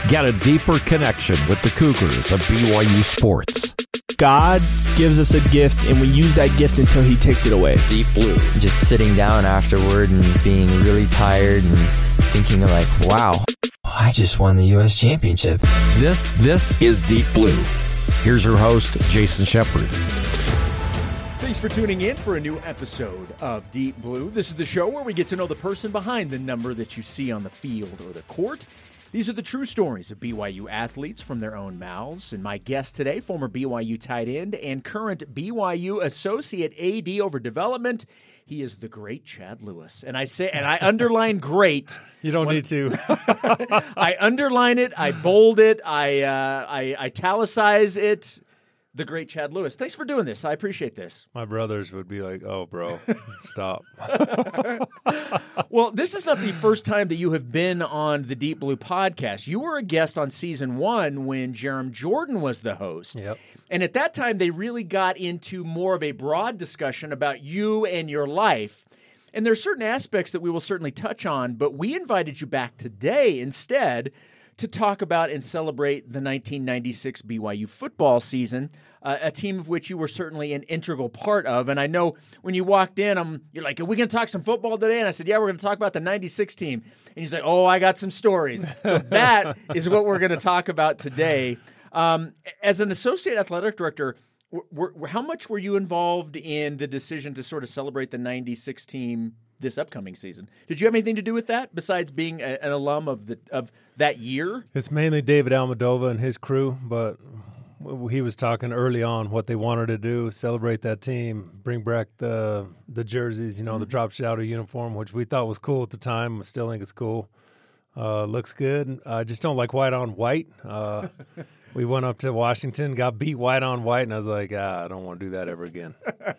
Get a deeper connection with the Cougars of BYU sports. God gives us a gift, and we use that gift until he takes it away. Deep Blue. Just sitting down afterward and being really tired and thinking like, wow, I just won the U.S. championship. This is Deep Blue. Here's your host, Jason Shepard. Thanks for tuning in for a new episode of Deep Blue. This is the show where we get to know the person behind the number that you see on the field or the court. These are the true stories of BYU athletes from their own mouths. And my guest today, former BYU tight end and current BYU associate AD over development, he is the great Chad Lewis. And I underline great. You don't need to. I underline it, I bold it, I italicize it. The great Chad Lewis. Thanks for doing this. I appreciate this. My brothers would be like, oh, bro, stop. Well, this is not the first time that you have been on the Deep Blue podcast. You were a guest on season 1 when Jarom Jordan was the host. Yep. And at that time, they really got into more of a broad discussion about you and your life. And there are certain aspects that we will certainly touch on, but we invited you back today instead to talk about and celebrate the 1996 BYU football season, a team of which you were certainly an integral part of. And I know when you walked in, you're like, are we going to talk some football today? And I said, yeah, we're going to talk about the 96 team. And you said, oh, I got some stories. So that is what we're going to talk about today. As an associate athletic director, how much were you involved in the decision to sort of celebrate the 96 team this upcoming season? Did you have anything to do with that besides being an alum of that year? It's mainly David Almadova and his crew, but he was talking early on what they wanted to do, celebrate that team, bring back the jerseys, the drop shadow uniform, which we thought was cool at the time. I still think it's cool. Looks good. I just don't like white on white. We went up to Washington, got beat white on white, and I was like, I don't want to do that ever again.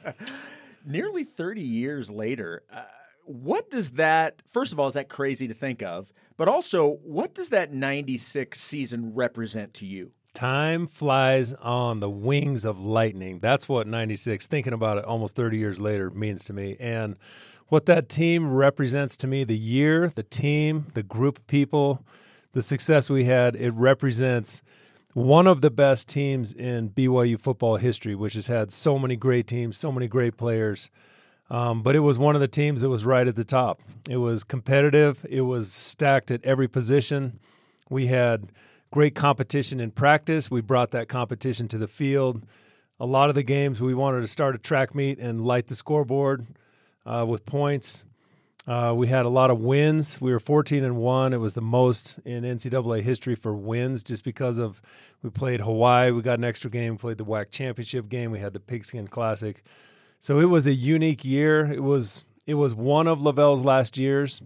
Nearly 30 years later, what does that – first of all, is that crazy to think of? But also, what does that 96 season represent to you? Time flies on the wings of lightning. That's what 96, thinking about it almost 30 years later, means to me. And what that team represents to me, the year, the team, the group of people, the success we had, it represents one of the best teams in BYU football history, which has had so many great teams, so many great players. But it was one of the teams that was right at the top. It was competitive. It was stacked at every position. We had great competition in practice. We brought that competition to the field. A lot of the games we wanted to start a track meet and light the scoreboard with points. We had a lot of wins. We were 14-1. It was the most in NCAA history for wins just because of we played Hawaii. We got an extra game. We played the WAC championship game. We had the Pigskin Classic. So it was a unique year. It was one of Lavelle's last years.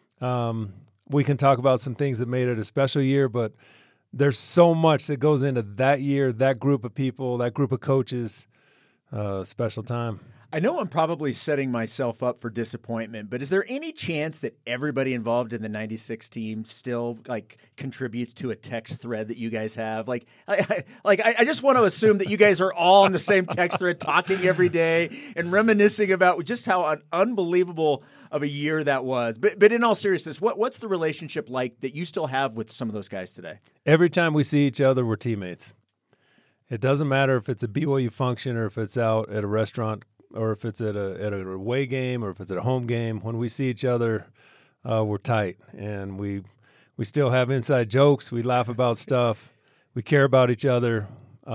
We can talk about some things that made it a special year, but there's so much that goes into that year, that group of people, that group of coaches, special time. I know I'm probably setting myself up for disappointment, but is there any chance that everybody involved in the 96 team still contributes to a text thread that you guys have? I just want to assume that you guys are all on the same text thread talking every day and reminiscing about just how unbelievable of a year that was. But in all seriousness, what's the relationship like that you still have with some of those guys today? Every time we see each other, we're teammates. It doesn't matter if it's a BYU function or if it's out at a restaurant or if it's at a away game or if it's at a home game. When we see each other, we're tight, and we still have inside jokes. We laugh about stuff. We care about each other.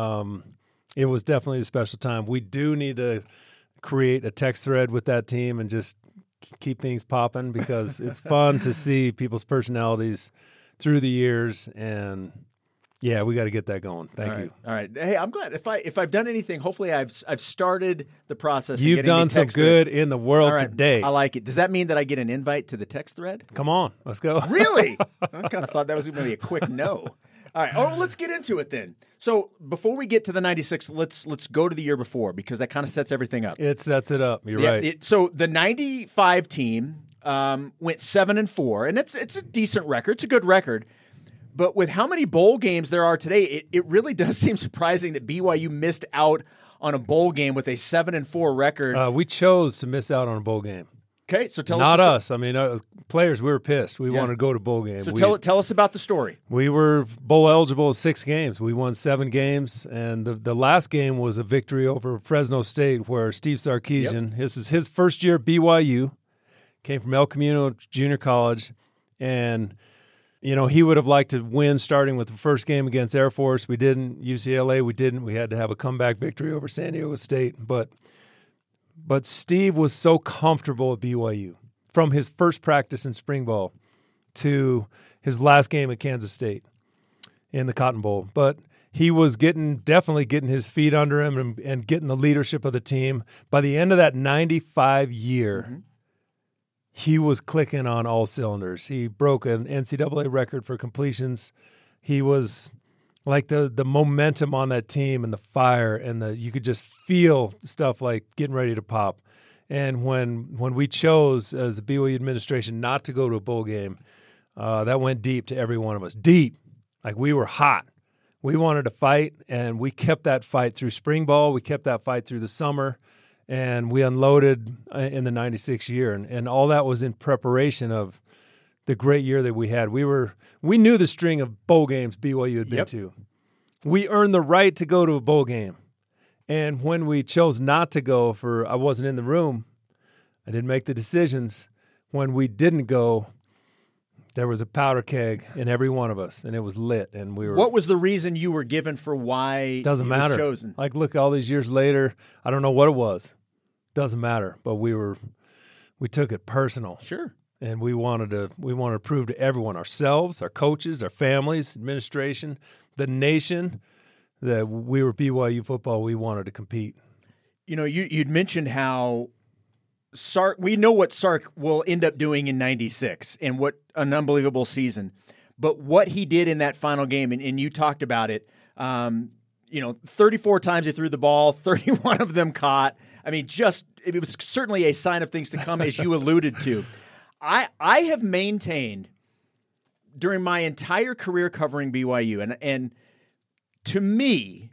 It was definitely a special time. We do need to create a text thread with that team and just keep things popping because it's fun to see people's personalities through the years, and yeah, we got to get that going. Thank you. All right. Hey, I'm glad if I've done anything. Hopefully, I've started the process. You've done some good in the world today. I like it. Does that mean that I get an invite to the text thread? Come on, let's go. Really? I kind of thought that was going to be a quick no. All right. Oh, let's get into it then. So before we get to the 96, let's go to the year before because that kind of sets everything up. It sets it up. You're right. So the 95 team went 7-4, and it's a decent record. It's a good record. But with how many bowl games there are today, it really does seem surprising that BYU missed out on a bowl game with a 7-4 record. We chose to miss out on a bowl game. Okay, so tell Not us. us. I mean, players, we were pissed. We wanted to go to bowl games. So tell us about the story. We were bowl eligible 6 games. We won 7 games, and the last game was a victory over Fresno State, where Steve Sarkisian, this is his first year at BYU, came from El Camino Junior College, and he would have liked to win starting with the first game against Air Force. We didn't. UCLA, we didn't. We had to have a comeback victory over San Diego State, But Steve was so comfortable at BYU from his first practice in spring ball to his last game at Kansas State in the Cotton Bowl. But he was definitely getting his feet under him and getting the leadership of the team. By the end of that 95 year, he was clicking on all cylinders. He broke an NCAA record for completions. He was like the momentum on that team and the fire and you could just feel stuff like getting ready to pop. And when we chose as the BYU administration not to go to a bowl game, that went deep to every one of us. Deep. Like we were hot. We wanted to fight, and we kept that fight through spring ball. We kept that fight through the summer, and we unloaded in the 96 year. And all that was in preparation of the great year that we had. We knew the string of bowl games BYU had been to. We earned the right to go to a bowl game. And when we chose not to go I wasn't in the room, I didn't make the decisions. When we didn't go, there was a powder keg in every one of us, and it was lit. And we were. What was the reason you were given for why doesn't he matter. was chosen? Like, look, all these years later, I don't know what it was. Doesn't matter. But we took it personal. Sure. And we wanted to prove to everyone, ourselves, our coaches, our families, administration, the nation, that we were BYU football. We wanted to compete. You'd mentioned how Sark. We know what Sark will end up doing in '96, and what an unbelievable season. But what he did in that final game, and you talked about it. 34 times he threw the ball, 31 of them caught. I mean, it was certainly a sign of things to come, as you alluded to. I have maintained during my entire career covering BYU, and to me,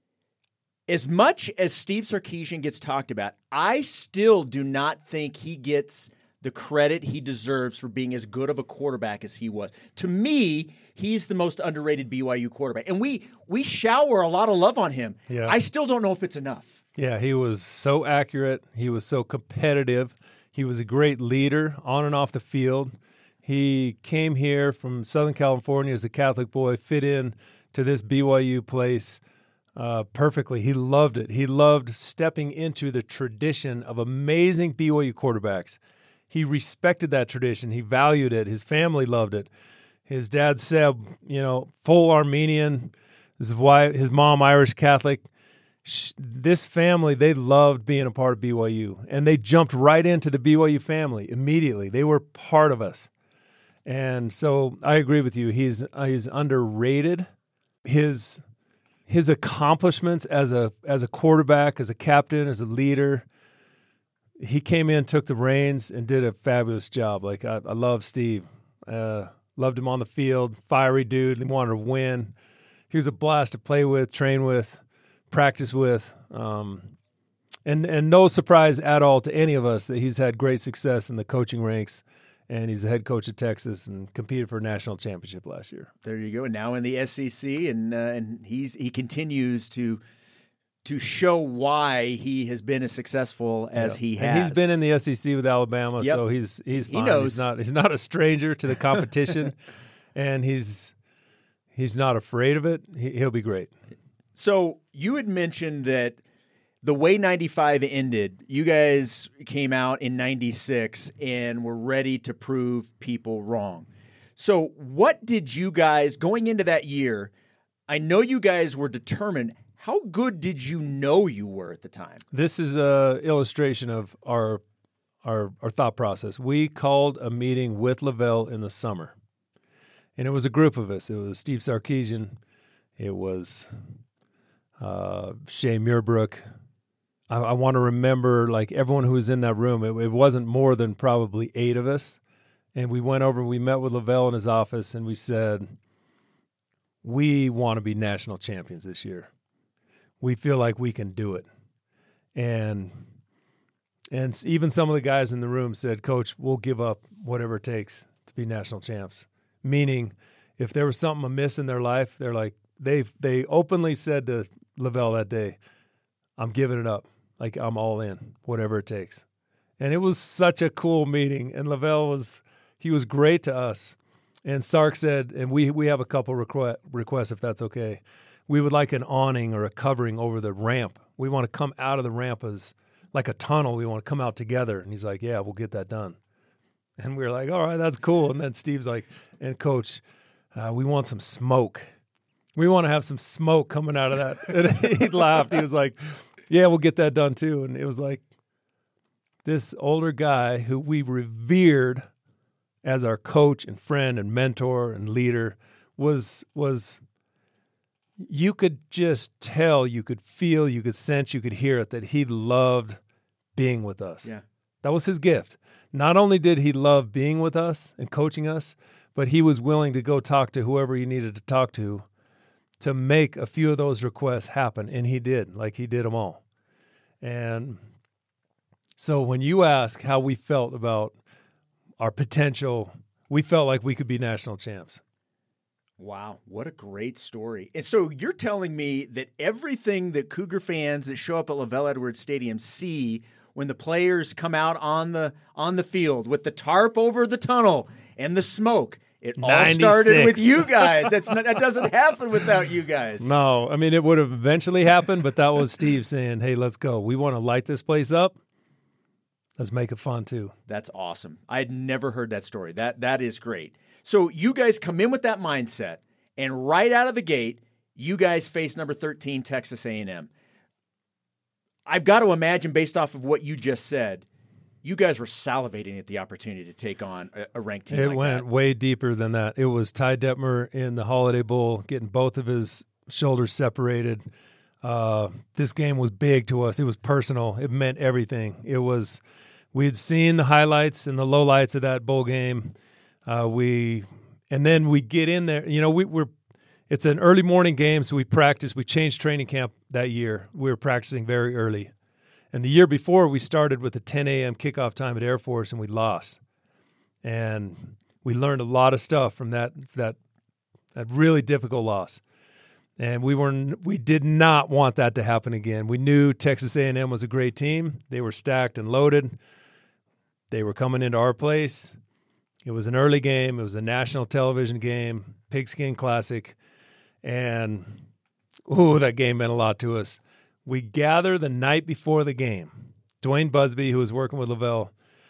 as much as Steve Sarkisian gets talked about, I still do not think he gets the credit he deserves for being as good of a quarterback as he was. To me, he's the most underrated BYU quarterback, and we shower a lot of love on him. Yeah. I still don't know if it's enough. Yeah, he was so accurate. He was so competitive. He was a great leader on and off the field. He came here from Southern California as a Catholic boy, fit in to this BYU place perfectly. He loved it. He loved stepping into the tradition of amazing BYU quarterbacks. He respected that tradition. He valued it. His family loved it. His dad, Seb, full Armenian. His mom, Irish Catholic. This family, they loved being a part of BYU, and they jumped right into the BYU family immediately. They were part of us. And so I agree with you. He's underrated. His accomplishments as a quarterback, as a captain, as a leader, he came in, took the reins, and did a fabulous job. Like, I love Steve. Loved him on the field. Fiery dude. He wanted to win. He was a blast to play with, train with, practice with, and no surprise at all to any of us that he's had great success in the coaching ranks, and he's the head coach at Texas and competed for a national championship last year. There you go. And now in the SEC, and he continues to show why he has been as successful as he has. And he's been in the SEC with Alabama, so he's fine. He knows. He's not a stranger to the competition, and he's not afraid of it. He'll be great. So you had mentioned that the way 95 ended, you guys came out in 96 and were ready to prove people wrong. So what did you guys, going into that year, I know you guys were determined. How good did you know you were at the time? This is an illustration of our thought process. We called a meeting with Lavelle in the summer, and it was a group of us. It was Steve Sarkisian. It was Shea Muirbrook. I want to remember, like, everyone who was in that room. It wasn't more than probably 8 of us. And we went over, we met with Lavelle in his office, and we said, we want to be national champions this year. We feel like we can do it. And And even some of the guys in the room said, Coach, we'll give up whatever it takes to be national champs. Meaning, if there was something amiss in their life, they're like, they openly said to Lavelle that day, I'm giving it up. Like, I'm all in, whatever it takes. And it was such a cool meeting. And Lavelle was great to us. And Sark said, and we have a couple requests, if that's okay. We would like an awning or a covering over the ramp. We want to come out of the ramp as like a tunnel. We want to come out together. And he's like, yeah, we'll get that done. And we were like, all right, that's cool. And then Steve's like, and Coach, we want some smoke. We want to have some smoke coming out of that. And he laughed. He was like, yeah, we'll get that done too. And it was like this older guy who we revered as our coach and friend and mentor and leader was you could just tell, you could feel, you could sense, you could hear it, that he loved being with us. Yeah. That was his gift. Not only did he love being with us and coaching us, but he was willing to go talk to whoever he needed to talk to make a few of those requests happen. And he did, like he did them all. And so when you ask how we felt about our potential, we felt like we could be national champs. Wow, what a great story. And so you're telling me that everything that Cougar fans that show up at LaVell Edwards Stadium see when the players come out on the field with the tarp over the tunnel and the smoke, it all 96. started with you guys. That doesn't happen without you guys. No, I mean, it would have eventually happened, but that was Steve saying, hey, let's go. We want to light this place up. Let's make it fun too. That's awesome. I had never heard that story. That is great. So you guys come in with that mindset, and right out of the gate, you guys face number 13, Texas A&M. I've got to imagine, based off of what you just said, you guys were salivating at the opportunity to take on a ranked team like that. It went way deeper than that. It was Ty Detmer in the Holiday Bowl getting both of his shoulders separated. This game was big to us. It was personal. It meant everything. We'd seen the highlights and the lowlights of that bowl game. And then we get in there. You know, it's an early morning game, so we practice. We changed training camp that year. We were practicing very early. And the year before, we started with a 10 a.m. kickoff time at Air Force, and we lost. And we learned a lot of stuff from that really difficult loss. And we did not want that to happen again. We knew Texas A&M was a great team. They were stacked and loaded. They were coming into our place. It was an early game. It was a national television game, Pigskin Classic. And, that game meant a lot to us. We gather the night before the game. Dwayne Busby, who was working with Lavelle,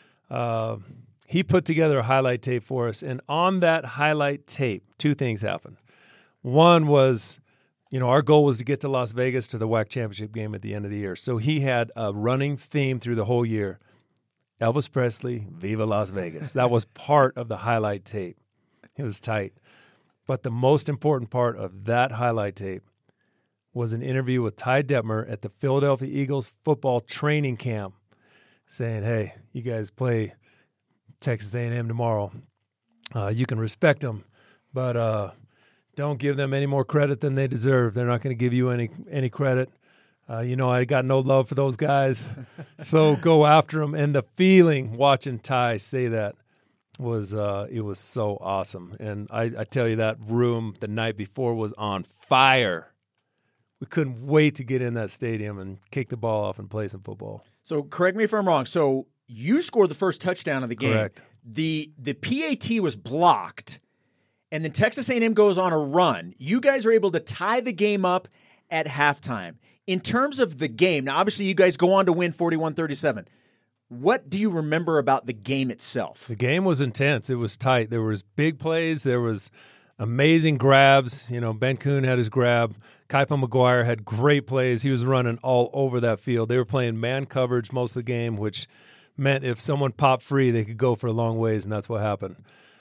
he put together a highlight tape for us. And on that highlight tape, two things happened. One was, our goal was to get to Las Vegas to the WAC championship game at the end of the year. So he had a running theme through the whole year. Elvis Presley, Viva Las Vegas. That was part of the highlight tape. It was tight. But the most important part of that highlight tape was an interview with Ty Detmer at the Philadelphia Eagles football training camp saying, hey, you guys play Texas A&M tomorrow. You can respect them, but don't give them any more credit than they deserve. They're not going to give you any credit. I got no love for those guys, so go after them. And the feeling watching Ty say that was it was so awesome. And I tell you, that room the night before was on fire. We couldn't wait to get in that stadium and kick the ball off and play some football. So correct me if I'm wrong. So you scored the first touchdown of the game. Correct. The PAT was blocked, and then Texas A&M goes on a run. You guys are able to tie the game up at halftime. In terms of the game, now obviously you guys go on to win 41-37. What do you remember about the game itself? The game was intense. It was tight. There was big plays. There was amazing grabs. Ben Kuhn had his grab. Kaipa McGuire had great plays. He was running all over that field. They were playing man coverage most of the game, which meant if someone popped free, they could go for a long ways, and that's what happened.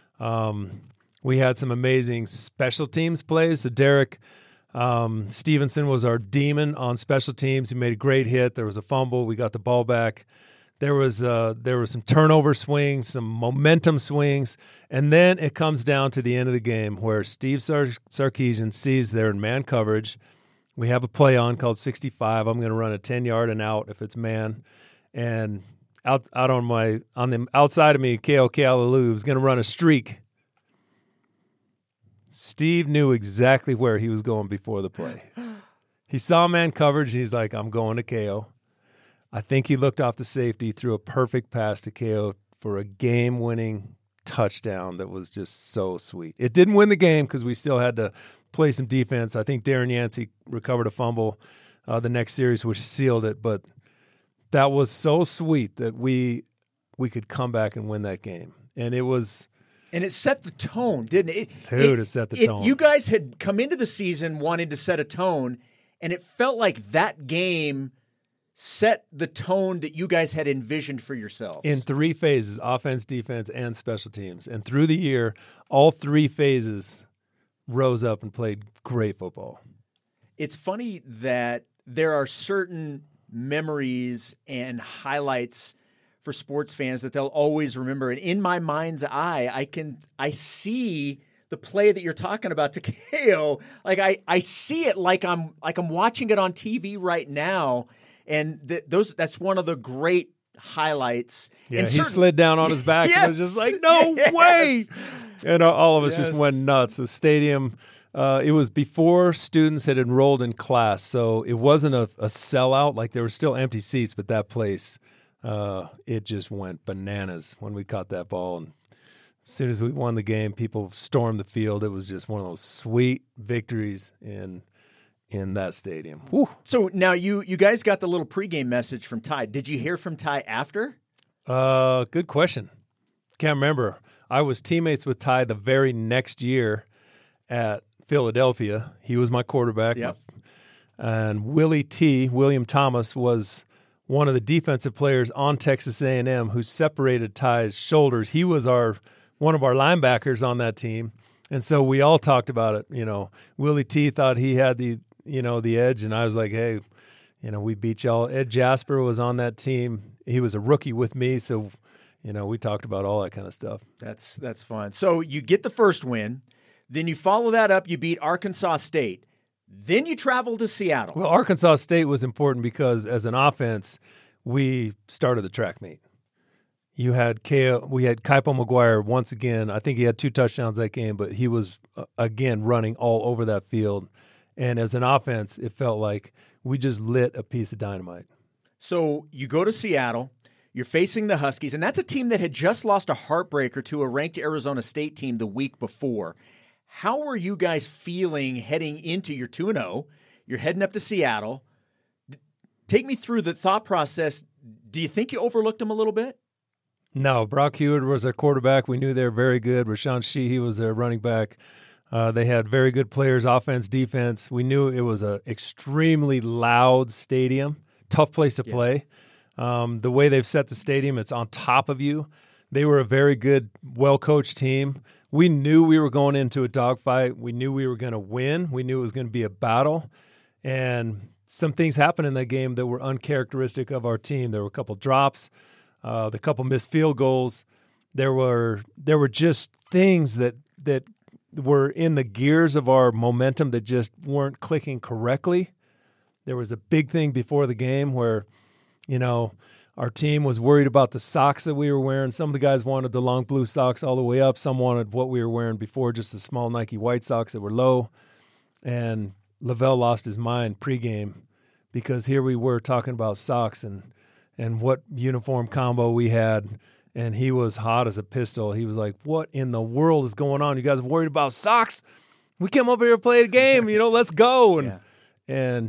We had some amazing special teams plays. So Derek Stevenson was our demon on special teams. He made a great hit. There was a fumble. We got the ball back. There was some turnover swings, some momentum swings, and then it comes down to the end of the game where Steve Sarkisian sees they're in man coverage. We have a play on called 65. I'm going to run a 10-yard and out if it's man, and out on the outside of me, K.O. Kealalu was going to run a streak. Steve knew exactly where he was going before the play. He saw man coverage. He's like, I'm going to KO. I think he looked off the safety, threw a perfect pass to KO for a game-winning touchdown that was just so sweet. It didn't win the game because we still had to play some defense. I think Darren Yancey recovered a fumble the next series, which sealed it. But that was so sweet that we could come back and win that game. And it was... And it set the tone, didn't it? It set the tone. You guys had come into the season wanting to set a tone, and it felt like that game set the tone that you guys had envisioned for yourselves. In 3 phases, offense, defense, and special teams. And through the year, all 3 phases rose up and played great football. It's funny that there are certain memories and highlights for sports fans that they'll always remember. And in my mind's eye, I see the play that you're talking about to KO. Like I see it like I'm watching it on TV right now. And that's one of the great highlights. Yeah, and he slid down on his back and was just like, no way. And all of us just went nuts. The stadium, it was before students had enrolled in class, so it wasn't a sellout. Like, there were still empty seats, but that place, it just went bananas when we caught that ball. And as soon as we won the game, people stormed the field. It was just one of those sweet victories in that stadium. Whew. So now you guys got the little pregame message from Ty. Did you hear from Ty after? Good question. Can't remember. I was teammates with Ty the very next year at Philadelphia. He was my quarterback. Yep. And William Thomas, was one of the defensive players on Texas A&M who separated Ty's shoulders. He was one of our linebackers on that team. And so we all talked about it. You know, Willie T thought he had the edge, and I was like, hey, we beat y'all. Ed Jasper was on that team. He was a rookie with me, so, we talked about all that kind of stuff. That's fun. So you get the first win, then you follow that up, you beat Arkansas State. Then you travel to Seattle. Well, Arkansas State was important because as an offense, we started the track meet. We had Kaipo McGuire once again. I think he had 2 touchdowns that game, but he was, again, running all over that field. And as an offense, it felt like we just lit a piece of dynamite. So you go to Seattle, you're facing the Huskies, and that's a team that had just lost a heartbreaker to a ranked Arizona State team the week before. How were you guys feeling heading into your 2-0? You're heading up to Seattle. Take me through the thought process. Do you think you overlooked them a little bit? No, Brock Hewitt was their quarterback. We knew they were very good. Rashawn Sheehy was their running back. They had very good players, offense, defense. We knew it was an extremely loud stadium, tough place to play. The way they've set the stadium, it's on top of you. They were a very good, well-coached team. We knew we were going into a dogfight. We knew we were going to win. We knew it was going to be a battle. And some things happened in that game that were uncharacteristic of our team. There were a couple drops, the couple missed field goals. There were just things that were in the gears of our momentum that just weren't clicking correctly. There was a big thing before the game where, our team was worried about the socks that we were wearing. Some of the guys wanted the long blue socks all the way up. Some wanted what we were wearing before, just the small Nike white socks that were low. And Lavelle lost his mind pregame because here we were talking about socks and what uniform combo we had. And he was hot as a pistol. He was like, what in the world is going on? You guys are worried about socks? We came up here to play a game, let's go. And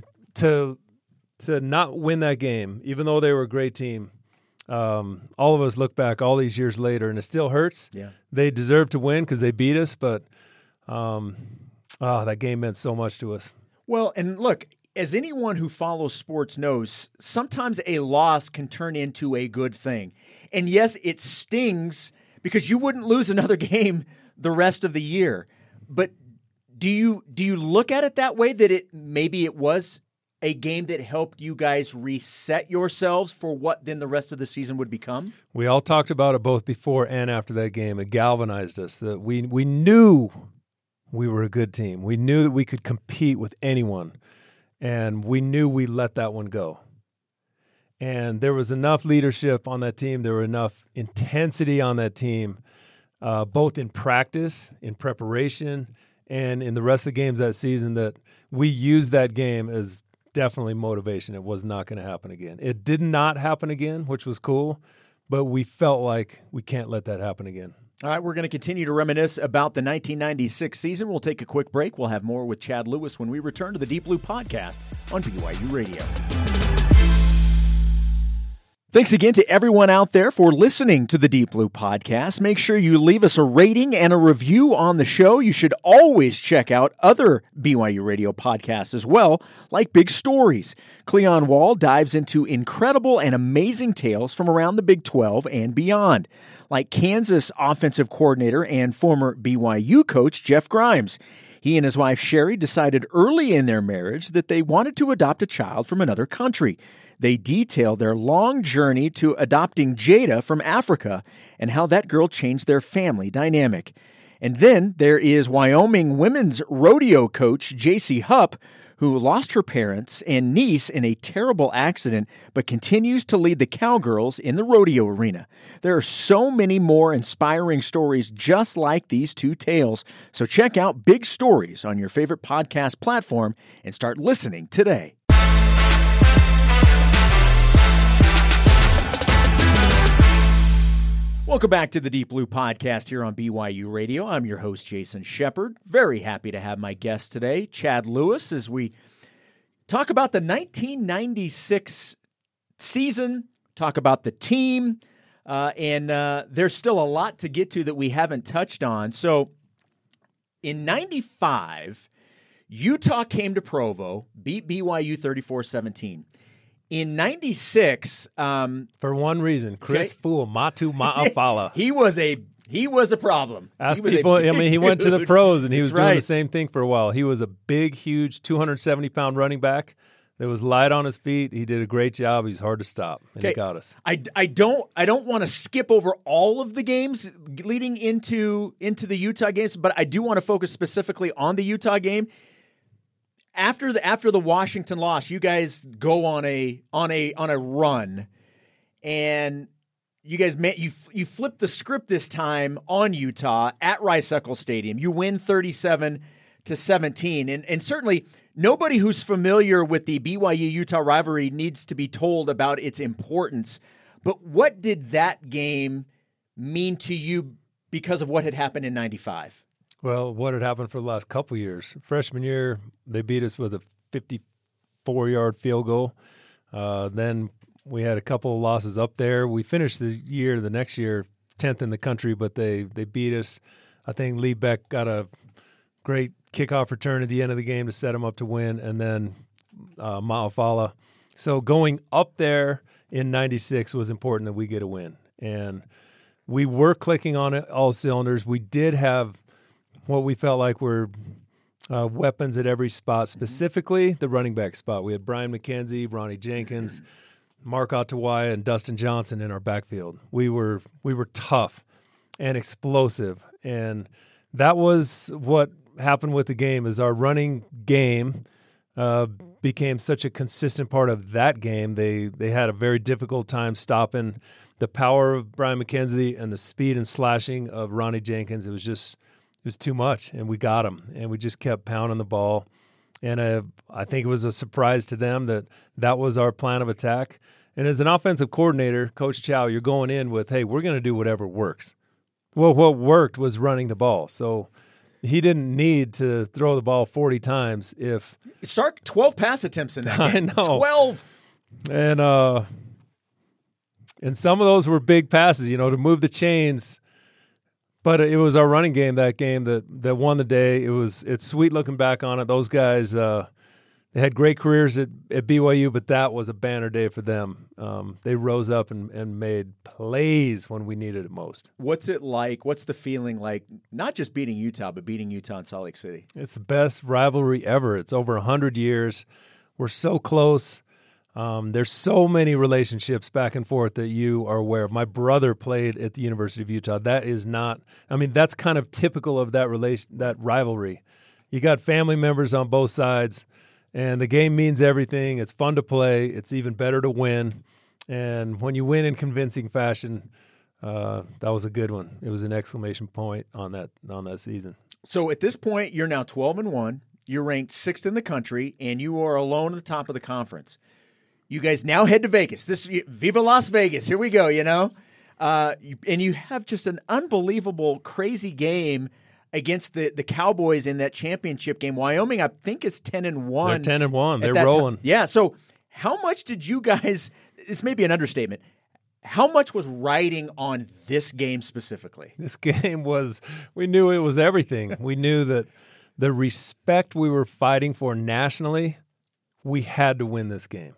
to not win that game, even though they were a great team, all of us look back all these years later, and it still hurts. Yeah. They deserved to win because they beat us, but that game meant so much to us. Well, and look, as anyone who follows sports knows, sometimes a loss can turn into a good thing. And yes, it stings because you wouldn't lose another game the rest of the year. But do you look at it that way, that maybe it was a game that helped you guys reset yourselves for what then the rest of the season would become? We all talked about it both before and after that game. It galvanized us. That we knew we were a good team. We knew that we could compete with anyone, and we knew we let that one go. And there was enough leadership on that team. There were enough intensity on that team, both in practice, in preparation, and in the rest of the games that season, that we used that game as definitely motivation. It was not going to happen again. It did not happen again, which was cool, but we felt like we can't let that happen again. All right, we're going to continue to reminisce about the 1996 season. We'll take a quick break. We'll have more with Chad Lewis when we return to the Deep Blue Podcast on BYU Radio. Thanks again to everyone out there for listening to the Deep Blue Podcast. Make sure you leave us a rating and a review on the show. You should always check out other BYU Radio podcasts as well, like Big Stories. Cleon Wall dives into incredible and amazing tales from around the Big 12 and beyond, like Kansas offensive coordinator and former BYU coach Jeff Grimes. He and his wife Sherry decided early in their marriage that they wanted to adopt a child from another country. They detail their long journey to adopting Jada from Africa and how that girl changed their family dynamic. And then there is Wyoming women's rodeo coach J.C. Hupp, who lost her parents and niece in a terrible accident, but continues to lead the Cowgirls in the rodeo arena. There are so many more inspiring stories just like these two tales, so check out Big Stories on your favorite podcast platform and start listening today. Welcome back to the Deep Blue Podcast here on BYU Radio. I'm your host, Jason Shepard. Very happy to have my guest today, Chad Lewis, as we talk about the 1996 season, talk about the team, and there's still a lot to get to that we haven't touched on. So in 95, Utah came to Provo, beat BYU 34-17. In 96, for one reason, Chris Fuamatu Ma'afala. He was a problem. Ask people. He went to the pros, and he was doing the same thing for a while. He was a big, huge, 270-pound running back that was light on his feet. He did a great job. He's hard to stop, and he got us. I don't want to skip over all of the games leading into the Utah games, but I do want to focus specifically on the Utah game. After the Washington loss, you guys go on a run, and you guys you flip the script this time on Utah at Rice-Eccles Stadium. You win 37-17, and certainly nobody who's familiar with the BYU-Utah rivalry needs to be told about its importance. But what did that game mean to you because of what had happened in 95? Well, what had happened for the last couple years? Freshman year, they beat us with a 54-yard field goal. Then we had a couple of losses up there. We finished the next year 10th in the country, but they beat us. I think Lee Beck got a great kickoff return at the end of the game to set him up to win, and then Ma'afala. So going up there in 96 was important that we get a win. And we were clicking on it, all cylinders. We did have what we felt like were weapons at every spot, specifically the running back spot. We had Brian McKenzie, Ronnie Jenkins, Mark Ottawaya, and Dustin Johnson in our backfield. We were tough and explosive, and that was what happened with the game. Is our running game became such a consistent part of that game. They had a very difficult time stopping the power of Brian McKenzie and the speed and slashing of Ronnie Jenkins. It was too much, and we got him, and we just kept pounding the ball. And I think it was a surprise to them that was our plan of attack. And as an offensive coordinator, Coach Chow, you're going in with, hey, we're going to do whatever works. Well, what worked was running the ball. So he didn't need to throw the ball 40 times if – Stark 12 pass attempts in that game. I know. 12. And some of those were big passes, to move the chains. But it was our running game that won the day. It's sweet looking back on it. Those guys, they had great careers at BYU, but that was a banner day for them. They rose up and made plays when we needed it most. What's it like? What's the feeling like, not just beating Utah, but beating Utah in Salt Lake City? It's the best rivalry ever. It's over 100 years. We're so close. There's so many relationships back and forth that you are aware of. My brother played at the University of Utah. That is not – that's kind of typical of that rivalry. You got family members on both sides, and the game means everything. It's fun to play. It's even better to win. And when you win in convincing fashion, that was a good one. It was an exclamation point on that season. So at this point, you're now 12-1. You're ranked 6th in the country, and you are alone at the top of the conference. You guys now head to Vegas. Viva Las Vegas. Here we go, and you have just an unbelievable, crazy game against the Cowboys in that championship game. Wyoming, I think, is 10-1. They're 10-1. They're rolling. Yeah, so how much did you guys – this may be an understatement – how much was riding on this game specifically? This game we knew it was everything. We knew that the respect we were fighting for nationally, we had to win this game.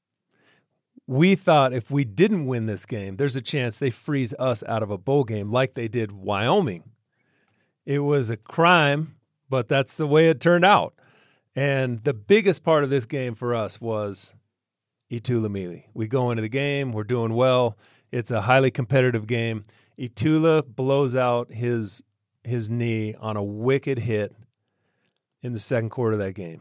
We thought if we didn't win this game, there's a chance they freeze us out of a bowl game like they did Wyoming. It was a crime, but that's the way it turned out. And the biggest part of this game for us was Itula-Mili. We go into the game, we're doing well. It's a highly competitive game. Itula blows out his knee on a wicked hit in the second quarter of that game.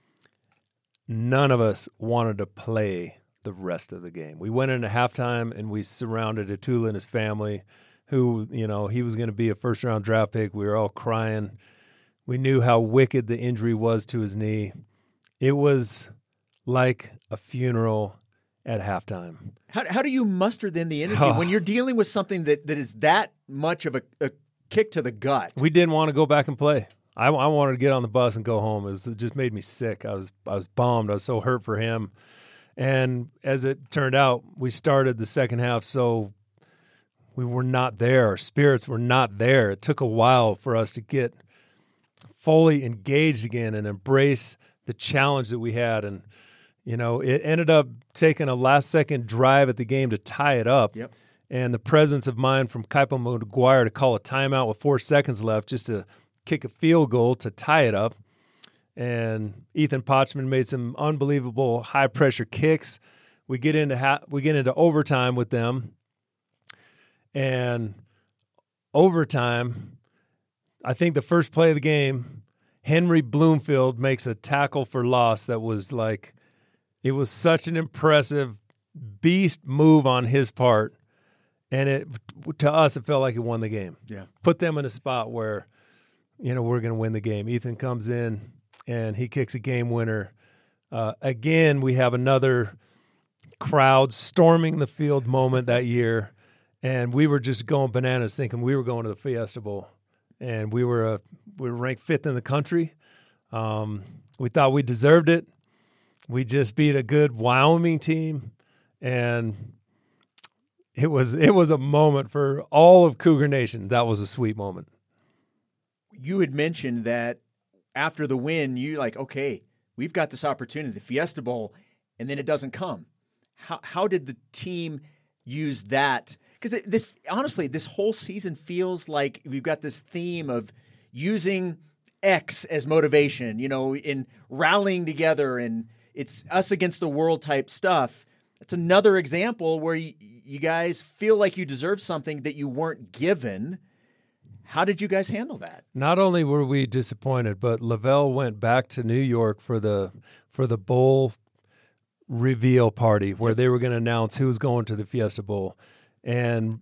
None of us wanted to play the rest of the game. We went into halftime and we surrounded Itula and his family, who, he was going to be a first-round draft pick. We were all crying. We knew how wicked the injury was to his knee. It was like a funeral at halftime. How do you muster then the energy when you're dealing with something that is that much of a kick to the gut? We didn't want to go back and play. I wanted to get on the bus and go home. It just made me sick. I was bummed. I was so hurt for him. And as it turned out, we started the second half, so we were not there. Our spirits were not there. It took a while for us to get fully engaged again and embrace the challenge that we had. And it ended up taking a last-second drive at the game to tie it up. Yep. And the presence of mind from Kaipo McGuire to call a timeout with 4 seconds left just to kick a field goal to tie it up. And Ethan Potchman made some unbelievable high-pressure kicks. We get into overtime with them. And overtime, I think the first play of the game, Henry Bloomfield makes a tackle for loss that was like – it was such an impressive beast move on his part, and to us it felt like he won the game. Yeah, put them in a spot where, we're going to win the game. Ethan comes in and he kicks a game winner. Again, we have another crowd storming the field moment that year, and we were just going bananas, thinking we were going to the Fiesta Bowl, and we were ranked 5th in the country. We thought we deserved it. We just beat a good Wyoming team, and it was a moment for all of Cougar Nation. That was a sweet moment. You had mentioned that after the win, you're like, okay, we've got this opportunity, the Fiesta Bowl, and then it doesn't come. How did the team use that? Because this whole season feels like we've got this theme of using X as motivation, in rallying together, and it's us against the world type stuff. It's another example where you guys feel like you deserve something that you weren't given. How did you guys handle that? Not only were we disappointed, but Lavelle went back to New York for the bowl reveal party where they were going to announce who was going to the Fiesta Bowl. And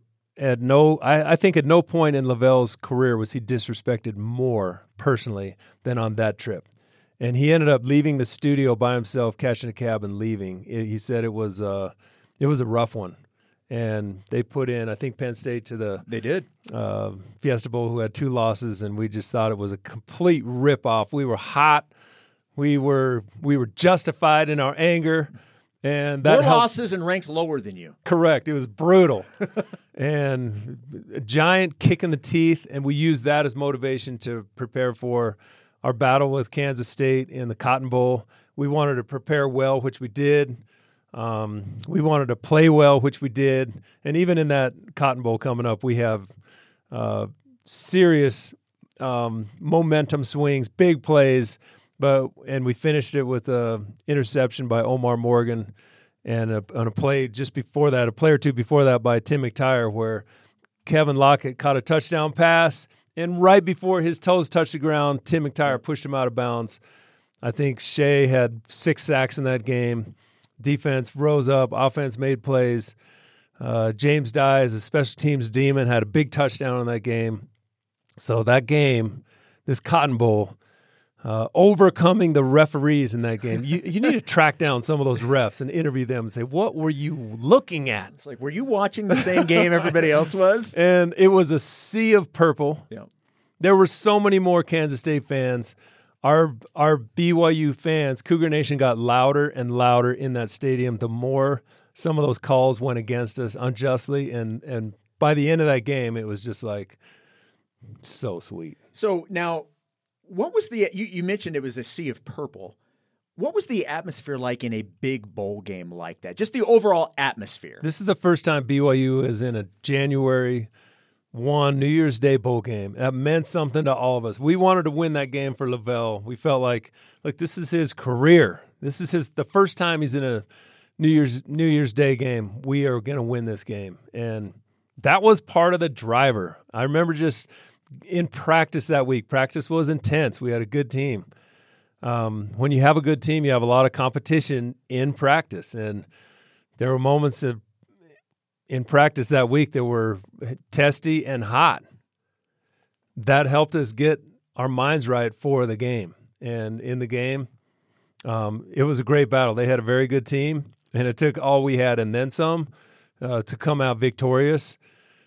I think at no point in Lavelle's career was he disrespected more personally than on that trip. And he ended up leaving the studio by himself, catching a cab and leaving. He said it was a rough one. And they put in, I think, Penn State to the Fiesta Bowl, who had 2 losses, and we just thought it was a complete ripoff. We were hot. We were justified in our anger. And that more losses and ranked lower than you. Correct. It was brutal. And a giant kick in the teeth, and we used that as motivation to prepare for our battle with Kansas State in the Cotton Bowl. We wanted to prepare well, which we did. We wanted to play well, which we did. And even in that Cotton Bowl coming up, we have serious momentum swings, big plays. And we finished it with an interception by Omar Morgan and a play just before that, a play or two before that by Tim McTire, where Kevin Lockett caught a touchdown pass. And right before his toes touched the ground, Tim McTire pushed him out of bounds. I think Shea had 6 sacks in that game. Defense rose up. Offense made plays. James Dye, as a special teams demon, had a big touchdown in that game. So that game, this Cotton Bowl, overcoming the referees in that game. You need to track down some of those refs and interview them and say, what were you looking at? It's like, were you watching the same game everybody else was? And it was a sea of purple. Yeah. There were so many more Kansas State fans. Our BYU fans, Cougar Nation, got louder and louder in that stadium the more some of those calls went against us unjustly. And by the end of that game, it was just like so sweet. So now, what was you mentioned it was a sea of purple. What was the atmosphere like in a big bowl game like that? Just the overall atmosphere. This is the first time BYU is in a January 1 New Year's Day bowl game. That meant something to all of us. We wanted to win that game for Lavelle. We felt like this is his career. This is the first time he's in a New Year's Day game. We are going to win this game. And that was part of the driver. I remember just in practice that week. Practice was intense. We had a good team. When you have a good team, you have a lot of competition in practice. And there were moments in practice that week that were testy and hot. That helped us get our minds right for the game. And in the game, it was a great battle. They had a very good team, and it took all we had and then some to come out victorious.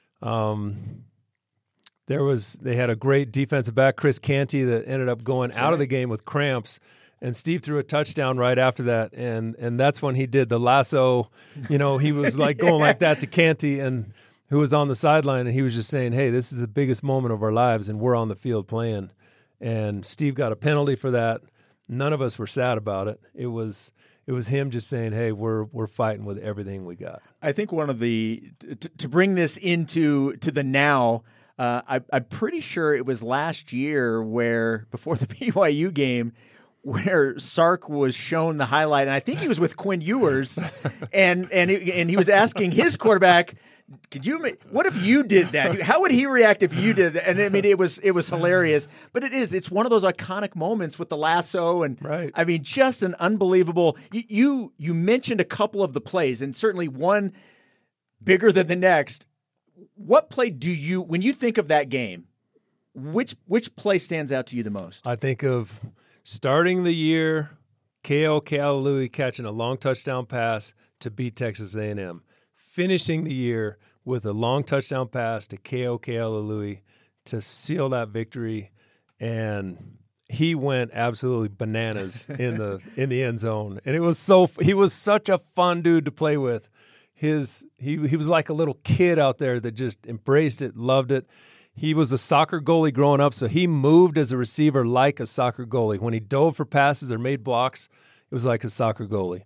They had a great defensive back, Chris Canty, that ended up going out of the game with cramps. And Steve threw a touchdown right after that, and that's when he did the lasso. He was like going like that to Canty, and who was on the sideline, and he was just saying, hey, this is the biggest moment of our lives, and we're on the field playing. And Steve got a penalty for that. None of us were sad about it. It was him just saying, hey, we're fighting with everything we got. I think one of to bring this into the now, I'm pretty sure it was last year where, before the BYU game, where Sark was shown the highlight, and I think he was with Quinn Ewers, and he was asking his quarterback, what if you did that? How would he react if you did that? And I mean, it was hilarious, but it's one of those iconic moments with the lasso, and right. I mean, just an unbelievable. You mentioned a couple of the plays, and certainly one bigger than the next. What play when you think of that game, which play stands out to you the most? I think of starting the year, K.O. Kealalui catching a long touchdown pass to beat Texas A&M. Finishing the year with a long touchdown pass to K.O. Kealalui to seal that victory. And he went absolutely bananas in the end zone. And he was such a fun dude to play with. He was like a little kid out there that just embraced it, loved it. He was a soccer goalie growing up, so he moved as a receiver like a soccer goalie. When he dove for passes or made blocks, it was like a soccer goalie.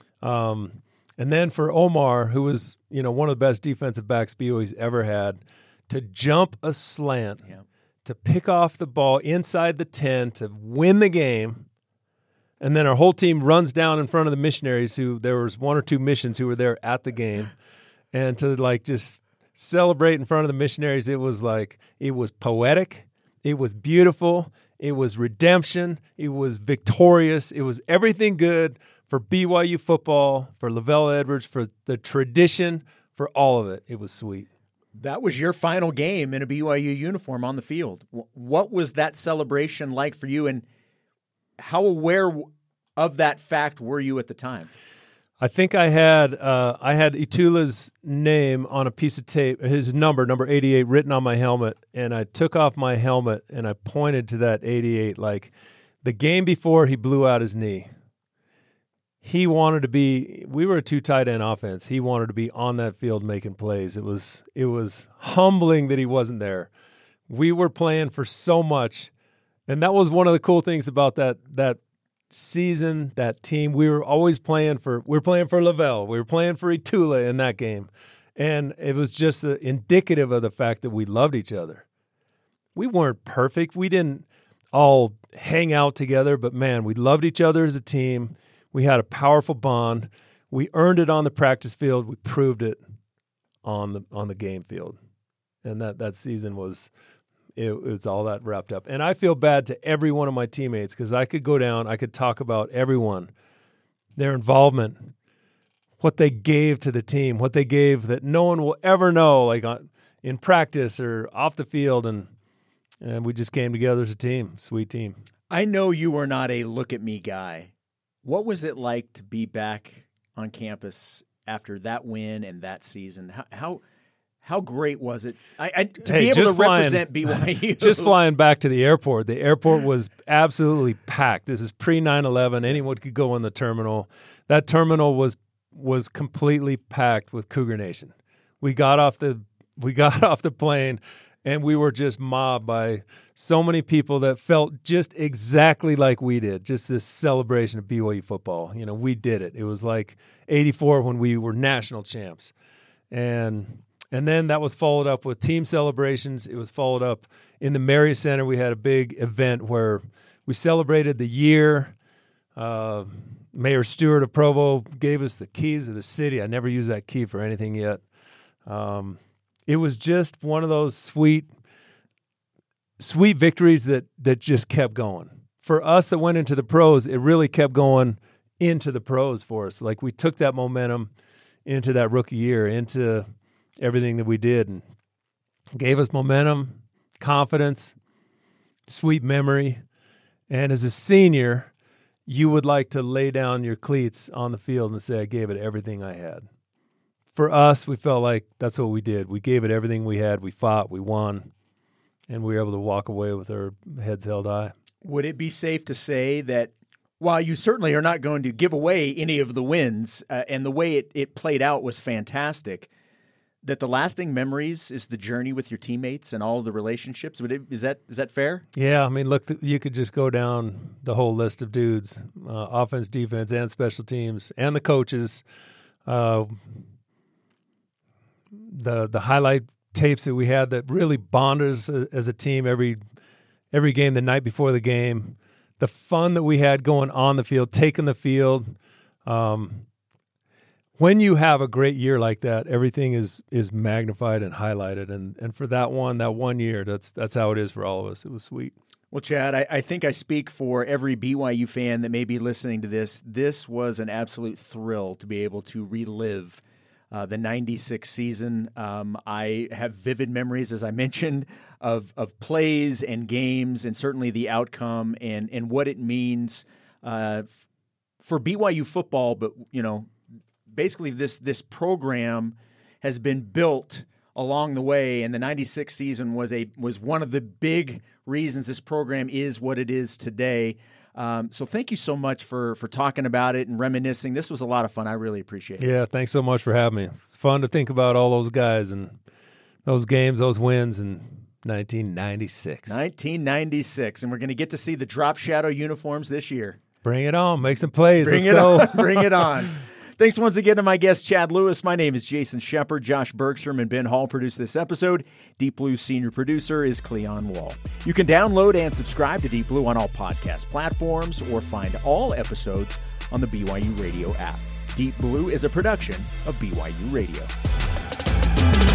And then for Omar, who was one of the best defensive backs BYU's ever had, to jump a slant, to pick off the ball inside the 10 to win the game, and then our whole team runs down in front of the missionaries, who there was one or two missions who were there at the game, and to just celebrate in front of the missionaries. It was poetic, it was beautiful, it was redemption, it was victorious, it was everything good for BYU football, for Lavelle Edwards, for the tradition, for all of it. It was sweet. That was your final game in a BYU uniform on the field. What was that celebration like for you, and how aware of that fact were you at the time? I think I had Itula's name on a piece of tape, his number 88, written on my helmet, and I took off my helmet and I pointed to that 88. Like the game before, he blew out his knee. He wanted to be – we were a two tight end offense. He wanted to be on that field making plays. It was humbling that he wasn't there. We were playing for so much, and that was one of the cool things about that season, that team. We were always playing for Lavelle. We were playing for Itula in that game, and it was just indicative of the fact that we loved each other. We weren't perfect. We didn't all hang out together, but, man, we loved each other as a team. We had a powerful bond. We earned it on the practice field. We proved it on the game field, and that season was all that wrapped up. And I feel bad to every one of my teammates because I could go down. I could talk about everyone, their involvement what they gave to the team, what they gave that no one will ever know, like in practice or off the field, and we just came together as a team, sweet team. I know you were not a look-at-me guy. What was it like to be back on campus after that win and that season? How great was it to be able to represent BYU? Just flying back to the airport. The airport was absolutely packed. This is pre-9/11. Anyone could go in the terminal. That terminal was completely packed with Cougar Nation. We got off the plane, and we were just mobbed by so many people that felt just exactly like we did, just this celebration of BYU football. You know, we did it. It was like 84 when we were national champs. And then that was followed up with team celebrations. It was followed up in the Marriott Center. We had a big event where we celebrated the year. Mayor Stewart of Provo gave us the keys of the city. I never used that key for anything yet. It was just one of those sweet victories that just kept going. For us that went into the pros, it really kept going into the pros for us. Like we took that momentum into that rookie year, into everything that we did, and gave us momentum, confidence, sweet memory. And as a senior, you would like to lay down your cleats on the field and say, I gave it everything I had. For us, we felt like that's what we did. We gave it everything we had. We fought, we won, and we were able to walk away with our heads held high. Would it be safe to say that while you certainly are not going to give away any of the wins, and the way it played out was fantastic, that the lasting memories is the journey with your teammates and all of the relationships? Is that fair? Yeah, I mean, look, you could just go down the whole list of dudes, offense, defense, and special teams, and the coaches. The highlight tapes that we had that really bonded us as a team every game, the night before the game, the fun that we had going on the field, taking the field. When you have a great year like that, everything is magnified and highlighted. And for that one year, that's how it is for all of us. It was sweet. Well, Chad, I think I speak for every BYU fan that may be listening to this. This was an absolute thrill to be able to relive the 96 season. I have vivid memories, as I mentioned, of plays and games, and certainly the outcome and what it means for BYU football. But, you know, basically this program has been built along the way, and the 96 season was one of the big reasons this program is what it is today. So thank you so much for talking about it and reminiscing. This was a lot of fun. I really appreciate it. Yeah, thanks so much for having me. It's fun to think about all those guys and those games, those wins in 1996. 1996, and we're going to get to see the Drop Shadow uniforms this year. Bring it on. Make some plays. Let's go. Bring it on. Thanks once again to my guest, Chad Lewis. My name is Jason Shepard. Josh Bergstrom and Ben Hall produced this episode. Deep Blue's senior producer is Cleon Wall. You can download and subscribe to Deep Blue on all podcast platforms or find all episodes on the BYU Radio app. Deep Blue is a production of BYU Radio.